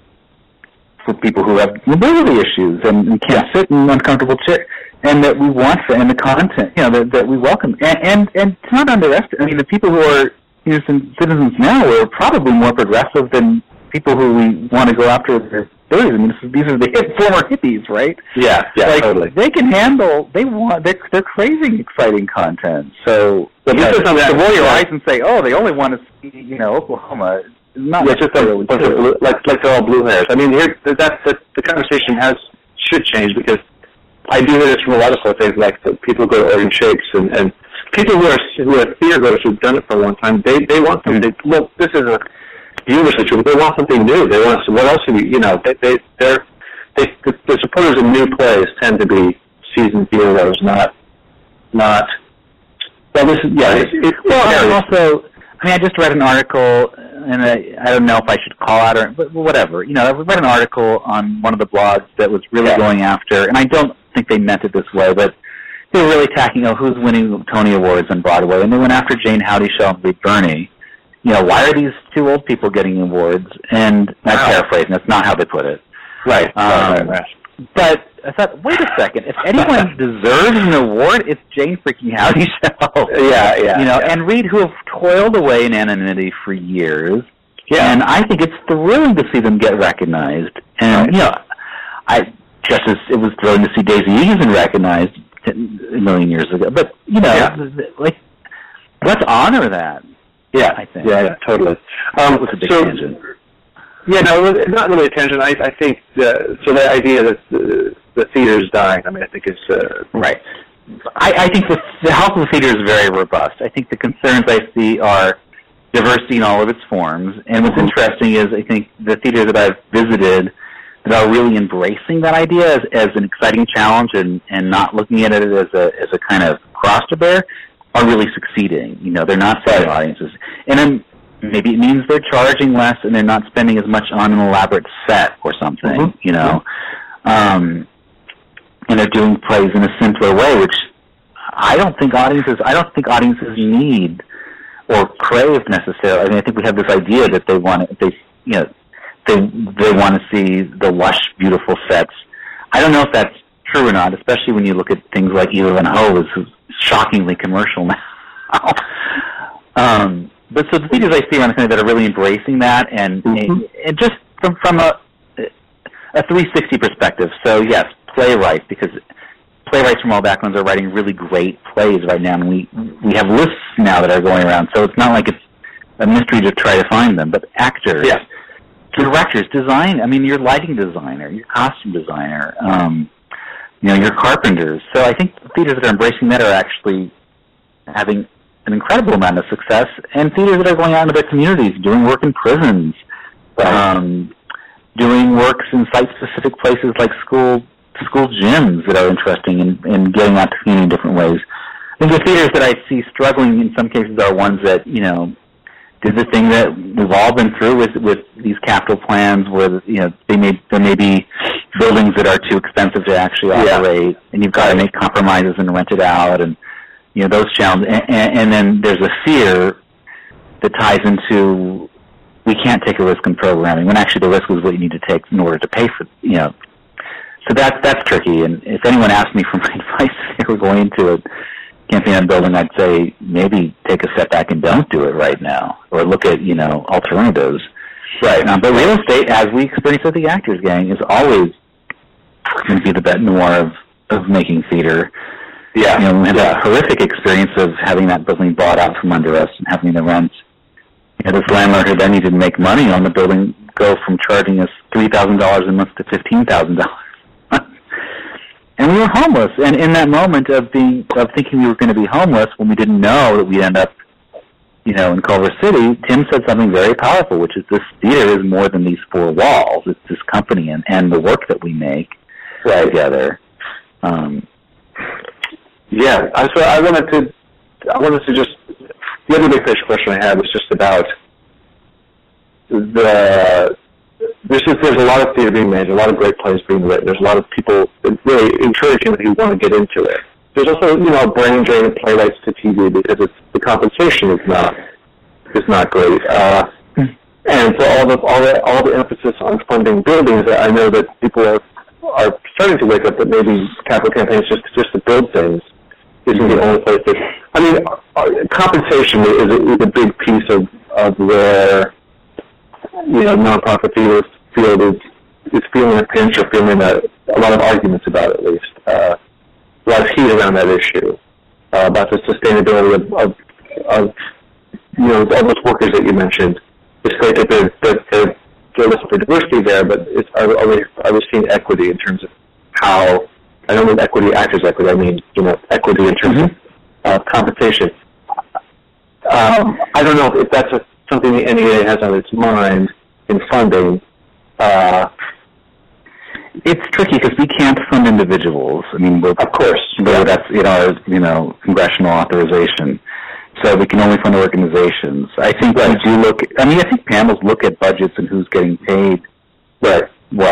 for people who have mobility issues and can't sit in uncomfortable chairs, and that we want, and the content, that we welcome. And to not underestimate, the people who are citizens now are probably more progressive than people who we want to go after their 30s. These are the former hippies, right? Yeah, totally. They can handle. They're craving exciting content. So this is to roll your eyes and say, they only want to see, Oklahoma. Not necessarily true. Like they're all blue hairs. The conversation should change, because I do hear this from a lot of folks. Like people who go to Oregon Shakes and people who are theater goers who've done it for a long time. They want something. Look, this is a universally true. They want something new. They want what else? The supporters of new plays tend to be seasoned theater goers, not. Well, this is also. I just read an article, and I don't know if I should call out or, but whatever. I read an article on one of the blogs that was really going after, and I don't think they meant it this way, but they were really attacking, who's winning Tony Awards on Broadway, and they went after Jane Howdy-Shell and Lee Burney. Why are these two old people getting awards? And I'm paraphrasing, that's not how they put it. Right. But I thought, wait a second, if anyone deserves an award, it's Jane freaking Howdy-Shell. And Reed, who have toiled away in anonymity for years. Yeah. And I think it's thrilling to see them get recognized. And, it was thrilling to see Daisy Egan recognized a million years ago. But, Let's honor that. Yeah, I think. Yeah, totally. That was a big tangent. Yeah, no, not really a tangent. I think so. The idea that the theater's dying, I mean, I think is right. I think the health of the theater is very robust. I think the concerns I see are diversity in all of its forms. And what's interesting is I think the theaters that I've visited that are really embracing that idea as an exciting challenge and not looking at it as a kind of cross to bear are really succeeding. You know, they're not selling audiences. And then maybe it means they're charging less and they're not spending as much on an elaborate set or something, you know. And they're doing plays in a simpler way, which I don't think audiences need or crave necessarily. I mean, I think we have this idea that they want to see the lush, beautiful sets. I don't know if that's true or not, especially when you look at things like Eva Van Ho, who's shockingly commercial now. But so the theaters I see around the country that are really embracing that, and just from a 360 perspective. So yes, playwrights, because playwrights from all backgrounds are writing really great plays right now, and we have lists now that are going around. So it's not like it's a mystery to try to find them. But actors, directors, design. I mean, your lighting designer, your costume designer, you know, your carpenters. So I think the theaters that are embracing that are actually having an incredible amount of success, and theaters that are going out into their communities, doing work in prisons, doing works in site-specific places like school gyms that are interesting and getting out to community in different ways. I think the theaters that I see struggling in some cases are ones that, you know, did the thing that we've all been through with these capital plans where, you know, there may be buildings that are too expensive to actually operate, and you've got to make compromises and rent it out, and, you know, those challenges. And then there's a fear that ties into we can't take a risk in programming, when actually the risk is what you need to take in order to pay for, you know. So that's tricky, and if anyone asked me for my advice if they were going into a campaign on building, I'd say maybe take a step back and don't do it right now, or look at, you know, alternatives. Right. But real estate, as we experience at the Actors Gang, is always going to be the bête noire of making theater. Yeah. You know, we had a horrific experience of having that building bought out from under us and having the rent. You know, this landlord who then needed to make money on the building go from charging us $3,000 a month to $15,000. And we were homeless. And in that moment of thinking we were going to be homeless when we didn't know that we'd end up, you know, in Culver City, Tim said something very powerful, which is this theater is more than these four walls. It's this company and the work that we make together. So I wanted to just, the other big picture question I had was just about there's a lot of theater being made, a lot of great plays being written. There's a lot of people really encouraging who want to get into it. There's also, you know, a brain drain of playwrights to TV because the compensation is not great. And so all the emphasis on funding buildings, I know that people are starting to wake up that maybe capital campaigns just to build things isn't the only place that, I mean, compensation is a big piece of where, you know, nonprofit theater field is feeling a pinch or feeling a lot of arguments about it, at least. A lot of heat around that issue, about the sustainability of you know, all those workers that you mentioned. It's great that they're looking for diversity there, but are we seeing equity in terms of how, I don't mean equity, actors equity, I mean, you know, equity in terms of compensation. I don't know if that's something the NEA has on its mind in funding. It's tricky because we can't fund individuals. I mean, of course, that's in our, you know, congressional authorization. So we can only fund organizations. I think we do look. I mean, I think panels look at budgets and who's getting paid. But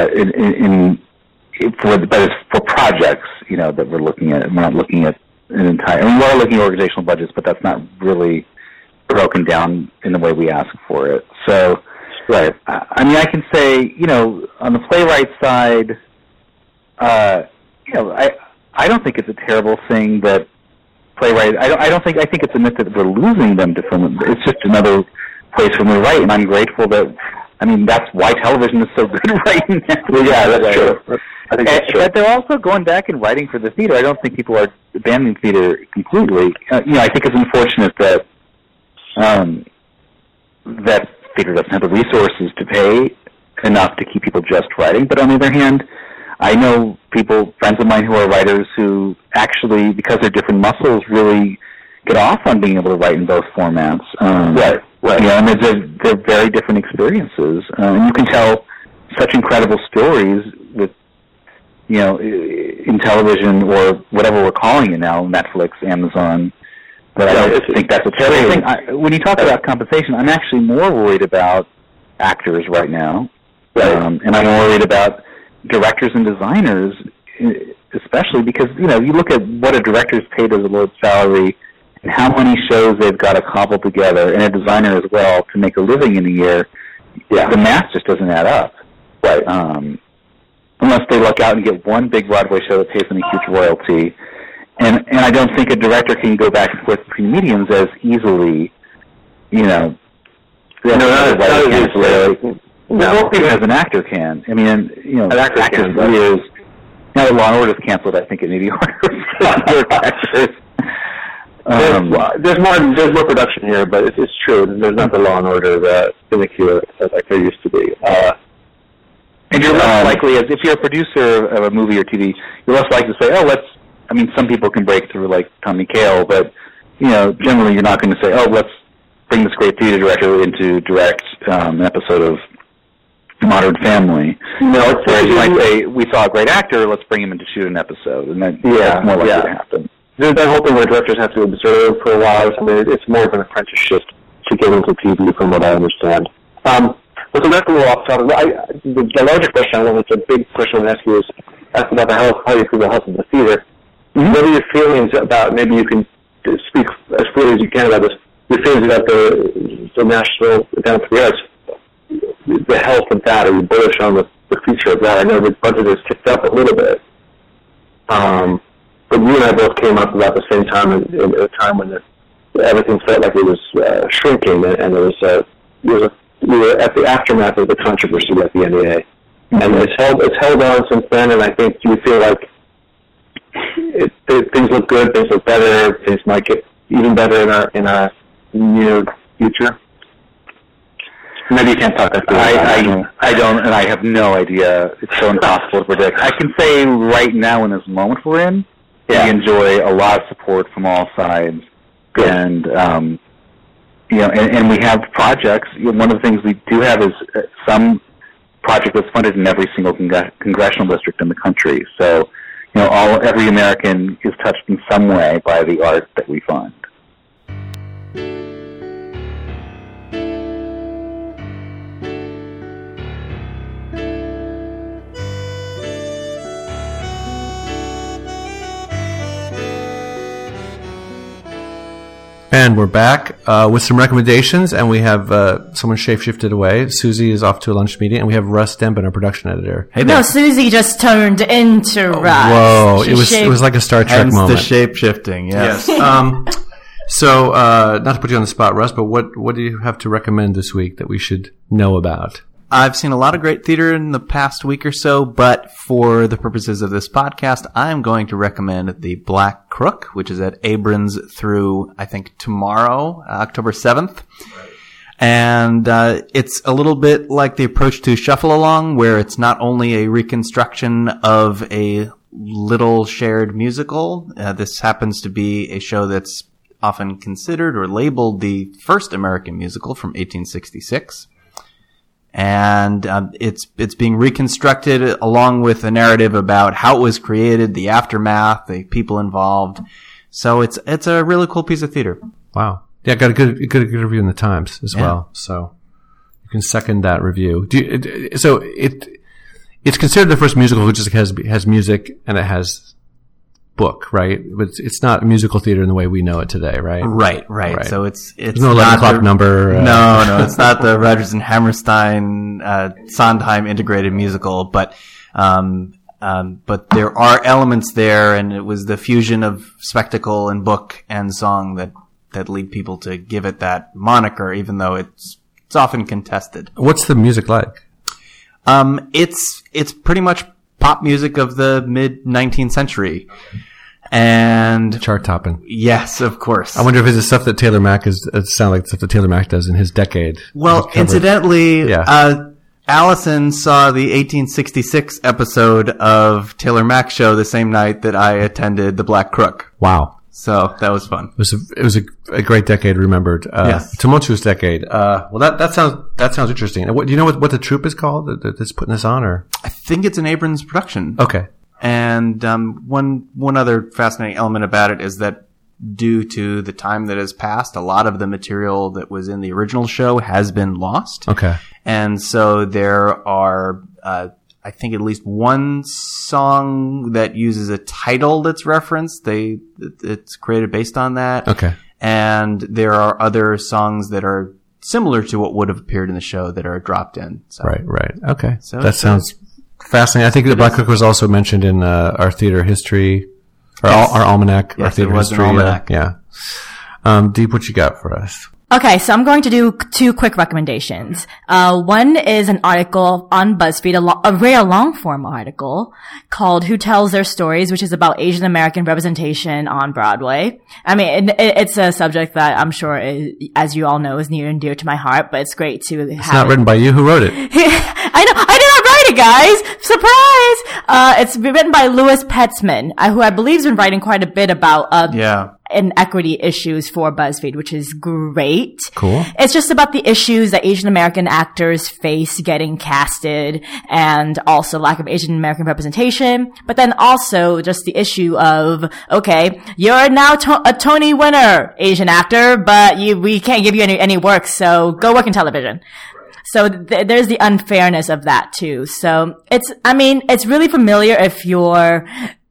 for projects, you know, that we're looking at. We're not looking at an entire. I mean, we are looking at organizational budgets, but that's not really broken down in the way we ask for it. So, I mean, I can say, you know, on the playwright side, you know, I don't think it's a terrible thing that playwrights. I think it's a myth that we're losing them to film. It's just another place for them to write, and I'm grateful that. I mean, that's why television is so good right now. Well, yeah, that's true. I think that's true. But they're also going back and writing for the theater. I don't think people are abandoning theater completely. You know, I think it's unfortunate that that theater doesn't have the resources to pay enough to keep people just writing. But on the other hand, I know friends of mine who are writers who actually, because they're different muscles, really get off on being able to write in both formats. Right. You know, and they're very different experiences. And you can tell such incredible stories with, you know, in television or whatever we're calling it now, Netflix, Amazon. But I don't think that's a terrible thing. When you talk about compensation, I'm actually more worried about actors right now. Right. And I'm worried about directors and designers, especially because, you know, you look at what a director's paid as a low salary and how many shows they've got to cobble together, and a designer as well, to make a living in a year. Yeah. The math just doesn't add up. Right. Unless they luck out and get one big Broadway show that pays them a huge royalty. And I don't think a director can go back and forth between mediums as easily, you know, as an actor can. I mean, you know, actors for years. Now that Law & Order is canceled, I think it may be harder for actors. There's more production here, but it's true. There's not the Law & Order finicky like there used to be. And you're less likely, as if you're a producer of a movie or TV, you're less likely to say, some people can break through like Tommy Kail, but, you know, generally you're not going to say, let's bring this great theater director in to direct an episode of Modern Family. No, whereas you might say, we saw a great actor, let's bring him in to shoot an episode, and that's more likely to happen. There's that whole thing where directors have to observe for a while. I mean, it's more of an apprenticeship to get into TV, from what I understand. But so that's a little off topic. The larger question the big question I want to ask you is about how you feel the health of the theater. Mm-hmm. What are your feelings about, maybe you can speak as freely as you can about this, your feelings about the National Endowment for the Arts, the health of that? Are you bullish on the future of that? I know the budget has ticked up a little bit. But you and I both came up about the same time, at a time when everything felt like it was shrinking, and we were at the aftermath of the controversy at the NEA, and it's held on since then. And I think you feel like things look good, things look better, things might get even better in our near future. Maybe you can't talk that through. I don't, and I have no idea. It's so impossible to predict. I can say right now, in this moment we're in, we enjoy a lot of support from all sides. Good. And you know, and we have projects. One of the things we do have is some project that's funded in every single congressional district in the country. So, you know, every American is touched in some way by the art that we fund. And we're back with some recommendations, and we have someone shape-shifted away. Susie is off to a lunch meeting, and we have Russ Denben, our production editor. Hey there. No, Susie just turned into Russ. Whoa, it was like a Star Trek moment. The shape-shifting, yes. So, not to put you on the spot, Russ, but what do you have to recommend this week that we should know about? I've seen a lot of great theater in the past week or so, but for the purposes of this podcast, I'm going to recommend The Black Crook, which is at Abrons through, I think, tomorrow, October 7th. And it's a little bit like the approach to Shuffle Along, where it's not only a reconstruction of a little shared musical. This happens to be a show that's often considered or labeled the first American musical from 1866. And it's being reconstructed along with a narrative about how it was created, the aftermath, the people involved. So it's a really cool piece of theater. Wow. Yeah, got a good review in the Times as well. So you can second that review. So it's considered the first musical which just has music and it has book, right? But it's not a musical theater in the way we know it today, right? Right. So it's There's no 11 o'clock number. No, it's not the Rodgers and Hammerstein Sondheim integrated musical, but there are elements there, and it was the fusion of spectacle and book and song that lead people to give it that moniker, even though it's often contested. What's the music like? It's pretty much pop music of the mid 19th century. And Chart topping. yes, of course. I wonder if it's stuff that Taylor Mack sound like stuff that Taylor Mack does in his decade. Well, incidentally, Yeah. Allison saw the 1866 episode of Taylor Mack show the same night that I attended the Black Crook. Wow. So that was fun. It was a great decade remembered. Yes. Tumultuous decade. Well, that sounds interesting. Do you know what the troupe is called that's putting this on, or? I think it's an Abrams production. Okay. And one other fascinating element about it is that due to the time that has passed, a lot of the material that was in the original show has been lost. Okay. And so there are, I think, at least one song that uses a title that's referenced. It's created based on that. Okay. And there are other songs that are similar to what would have appeared in the show that are dropped in. So. Right. Okay. So that sounds fascinating. I think the Black Crook was also mentioned in our theater history, or our almanac. Yes, our theater it was an history. almanac. Yeah. Deep, what you got for us? Okay, so I'm going to do two quick recommendations. One is an article on BuzzFeed, a rare long-form article called Who Tells Their Stories, which is about Asian American representation on Broadway. I mean, it's a subject that I'm sure, as you all know, is near and dear to my heart, but it's great to have It's not written by you. Who wrote it? I know, I did not write it, guys! Surprise! It's written by Louis Petzman, who I believe has been writing quite a bit about, inequity issues for BuzzFeed, which is great. Cool. It's just about the issues that Asian American actors face getting casted, and also lack of Asian American representation, but then also just the issue of, okay, you're now a Tony winner, Asian actor, but we can't give you any work, so go work in television. So there's the unfairness of that too. So it's really familiar if you're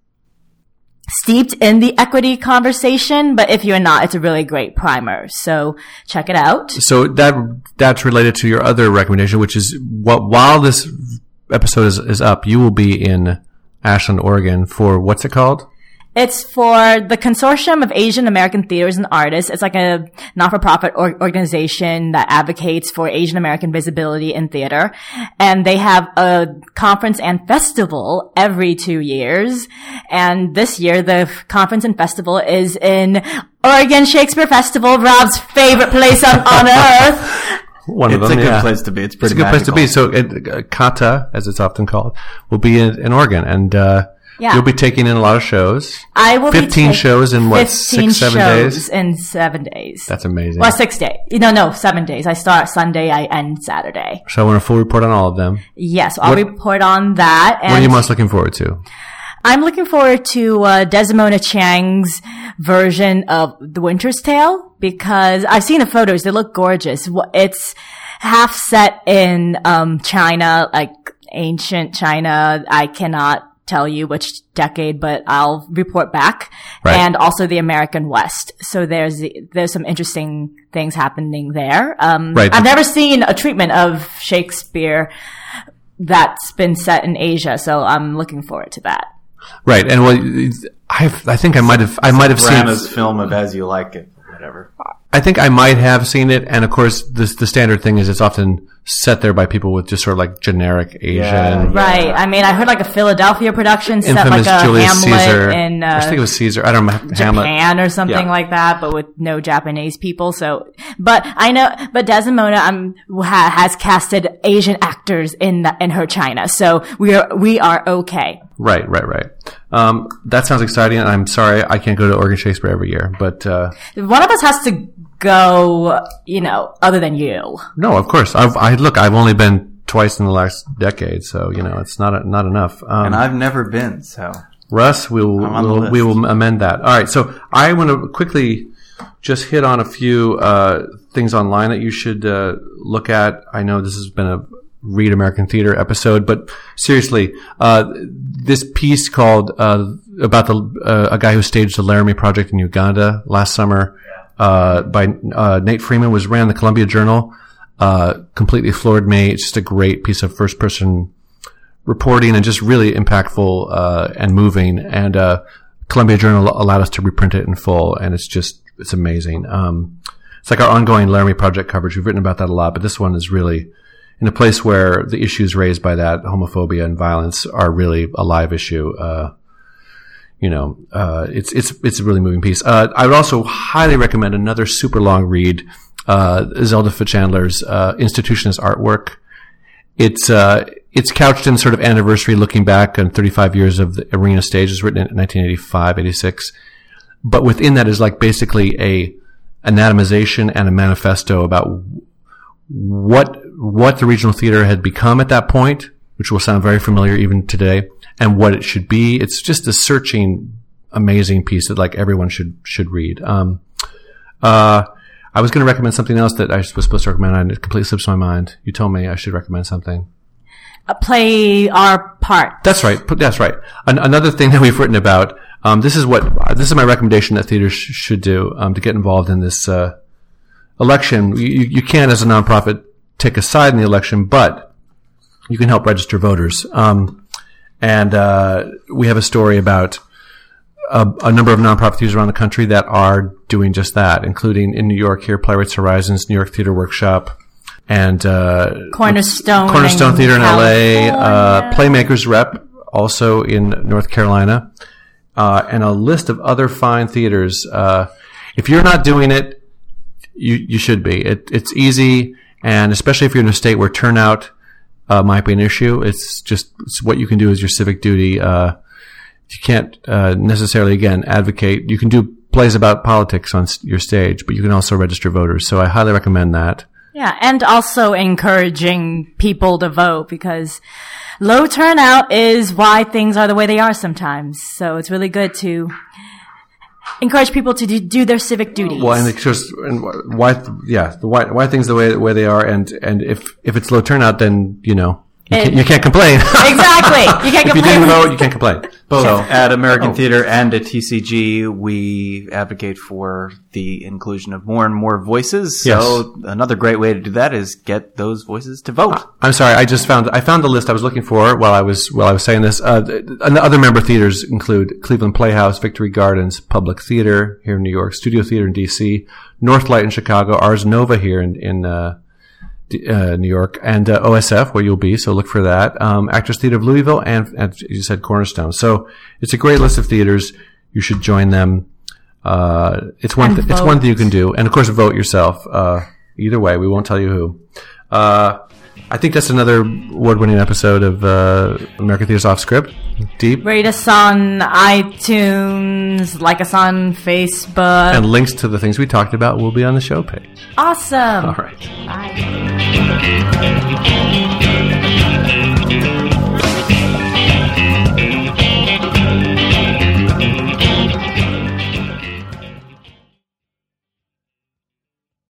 steeped in the equity conversation, but if you're not, it's a really great primer. So check it out. So that's related to your other recommendation, which is while this episode is up, you will be in Ashland, Oregon for what's it called? It's for the Consortium of Asian American Theaters and Artists. It's like a not-for-profit organization that advocates for Asian American visibility in theater. And they have a conference and festival every 2 years. And this year, the conference and festival is in Oregon Shakespeare Festival, Rob's favorite place on earth. It's a good place to be. It's pretty It's a good place to be. So Kata, as it's often called, will be in Oregon. And you'll be taking in a lot of shows. I will 15 shows in what, 6, 7 days? In 7 days. That's amazing. Well, 6 days. No, 7 days. I start Sunday, I end Saturday. So I want a full report on all of them. Yes, I'll report on that. And what are you most looking forward to? I'm looking forward to Desmond Chiang's version of The Winter's Tale, because I've seen the photos. They look gorgeous. It's half set in China, like ancient China. I cannot tell you which decade, but I'll report back. Right. And also the American West. So there's some interesting things happening there. Right. I've never seen a treatment of Shakespeare that's been set in Asia, so I'm looking forward to that. Right. And I think I might have seen Brana's film of As You Like It, whatever. I think I might have seen it, and of course, the standard thing is it's often set there by people with just sort of like generic Asian. Yeah. Right. I mean, I heard like a Philadelphia production set infamous like a Julius Hamlet Caesar. in I think it was Caesar. I don't know, Hamlet. Japan or something like that, but with no Japanese people. So, but I know, but Desdemona has casted Asian actors in her China, so we are okay. Right. That sounds exciting, and I'm sorry I can't go to Oregon Shakespeare every year, but one of us has to go, other than you. No, of course. I've only been twice in the last decade, so it's not enough. And I've never been, so Russ, we will amend that. All right, so I want to quickly just hit on a few things online that you should look at. I know this has been a Read American Theater episode, but seriously, this piece called about a guy who staged the Laramie Project in Uganda last summer by Nate Freeman ran in the Columbia Journal. Completely floored me. It's just a great piece of first person reporting and just really impactful and moving. And Columbia Journal allowed us to reprint it in full, and it's amazing. It's like our ongoing Laramie Project coverage. We've written about that a lot, but this one is really in a place where the issues raised by that, homophobia and violence, are really a live issue. it's a really moving piece. I would also highly recommend another super long read, Zelda Fichandler's Institutionist Artwork. It's couched in sort of anniversary, looking back on 35 years of the arena stage. It was written in 1985, 86. But within that is like basically a anatomization and a manifesto about what the regional theater had become at that point, which will sound very familiar even today, and what it should be. It's just a searching, amazing piece that like everyone should read. I was going to recommend something else that I was supposed to recommend, and it completely slips my mind. You told me I should recommend something. Play our part. That's right. That's right. Another thing that we've written about. This is my recommendation that theaters should do to get involved in this election. You can, as a nonprofit, take a side in the election, but you can help register voters. And we have a story about a number of nonprofit theaters around the country that are doing just that, including in New York here, Playwrights Horizons, New York Theater Workshop, and Cornerstone Theater in LA, Playmakers Rep, also in North Carolina, and a list of other fine theaters. If you're not doing it, you should be. It's easy, and especially if you're in a state where turnout might be an issue, it's what you can do as your civic duty. You can't necessarily, again, advocate. You can do plays about politics on your stage, but you can also register voters. So I highly recommend that. Yeah, and also encouraging people to vote, because low turnout is why things are the way they are sometimes. So it's really good to encourage people to do their civic duties. Well, and why things the way they are, and if it's low turnout, then you can't complain. Exactly. You can't complain. If you didn't vote, you can't complain. So at American Theater and at TCG, we advocate for the inclusion of more and more voices. So another great way to do that is get those voices to vote. I'm sorry, I found the list I was looking for while I was saying this. Other member theaters include Cleveland Playhouse, Victory Gardens, Public Theater here in New York, Studio Theater in DC, Northlight in Chicago, Ars Nova here in New York, and OSF, where you'll be, so look for that. Actors Theater of Louisville, and as you said, Cornerstone. So it's a great list of theaters. You should join them. It's one thing you can do, and of course, vote yourself. Either way, we won't tell you who. I think that's another award-winning episode of American Theater's Off Script. Deep. Rate us on iTunes, like us on Facebook. And links to the things we talked about will be on the show page. Awesome. All right. Bye.